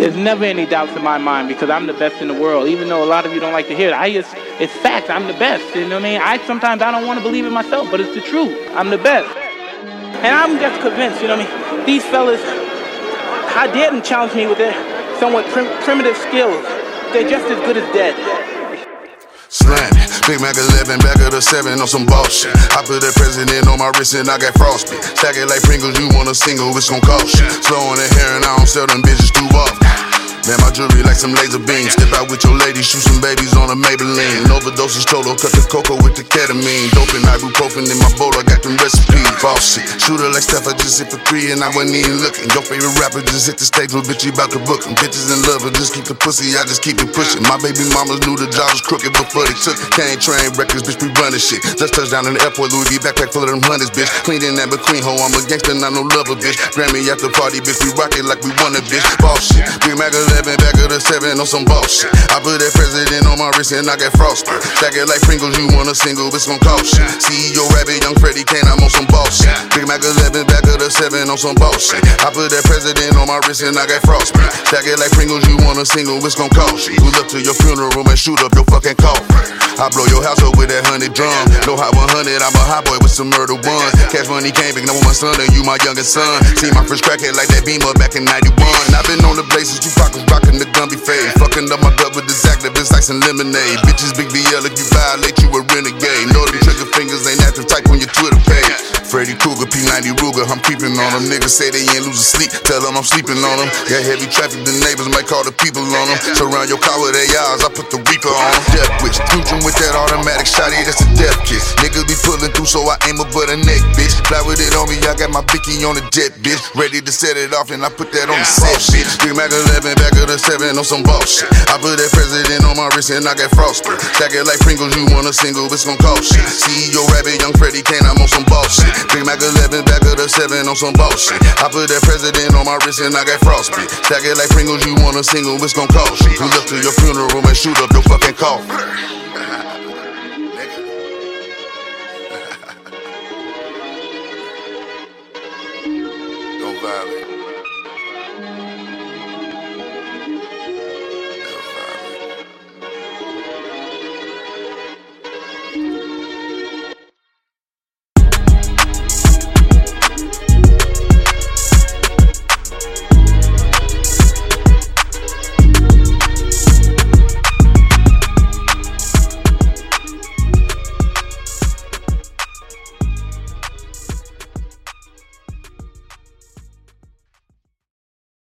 There's never any doubts in my mind because I'm the best in the world. Even though a lot of you don't like to hear it, it's fact. I'm the best. You know what I mean? Sometimes I don't want to believe it myself, but it's the truth. I'm the best. And I'm just convinced, you know what I mean? These fellas, I dare them challenge me with their somewhat primitive skills. They're just as good as dead. Slam it. Big Mac 11, back of the 7 on some bullshit. I put that president on my wrist and I got frostbite. Stack it like Pringles, you want a single, it's gon' cost shit. Slow on the hair and I don't sell them bitches too often. Man, my jewelry like some laser beams. Step out with your lady, shoot some babies on a Maybelline. Overdoses Cholo, cut the cocoa with the ketamine. Dope and ibuprofen in my bowl, I got them recipes. Boss shit, shooter like Steph, I just hit for 3 and I wasn't even looking. Your favorite rapper just hit the stage, little bitch, you about to book him. Bitches in love, but just keep the pussy, I just keep it pushing. My baby mamas knew the job was crooked before they took it. Can't train records, bitch, we running shit. Just touched down in the airport, Louis V backpack full of them hundreds, bitch. Cleaned in that McQueen hoe, I'm a gangster, not no lover, bitch. Grammy after party, bitch, we rock it like we won it, bitch. Boss shit, Big Mac 11, back of the 7 on some bullshit. I put that president on my wrist and I got frostbite. Stack it like Pringles, you want a single, it's gon' cost shit. CEO Rabbit, Young Freddie Kane, I'm on some bullshit. Big Mac 11, back of the 7 on some bullshit. I put that president on my wrist and I got frostbite. Stack it like Pringles, you want a single, it's gon' cost shit. Pull up to your funeral and shoot up your fucking coffin. I blow your house up with that 100 drum. No hot 100, I'm a hot boy with some murder ones. Cash money came big, now with my son and you my youngest son. See my first crackhead like that Beamer back in 91. I've been on the blazes, Tupac was rocking the Gumby fade. Fucking up my gut with this activist ice and lemonade. Bitches big BL, if you violate you a renegade. Know them trigger fingers ain't active, type on your Twitter page. Freddy Krueger, P90 Ruger, I'm creeping on them. Niggas say they ain't losing sleep, tell them I'm sleeping on them. Got heavy traffic, the neighbors might call the people on them. Surround your car with ARs, I put the Reaper on them. Death wish, fusion with that automatic shotty, that's a death kiss. Niggas be pulling through, so I aim above the neck, bitch. Fly with it on me, I got my Vicky on the jet, bitch. Ready to set it off, and I put that on the set, bitch. Big Mac 11, back of the 7 on some bullshit. I put that president on my wrist, and I got frostbite. Stack it like Pringles, you want a single, it's gon' cost shit. CEO Rabbit, Young Freddie Kane, I'm on some bullshit. Big Mac 11, back of the 7 on some bullshit. I put that president on my wrist and I got frostbite. Stack it like Pringles, you want a single, it's gon' cost shit. Pull up to your funeral and shoot up your fucking coffin.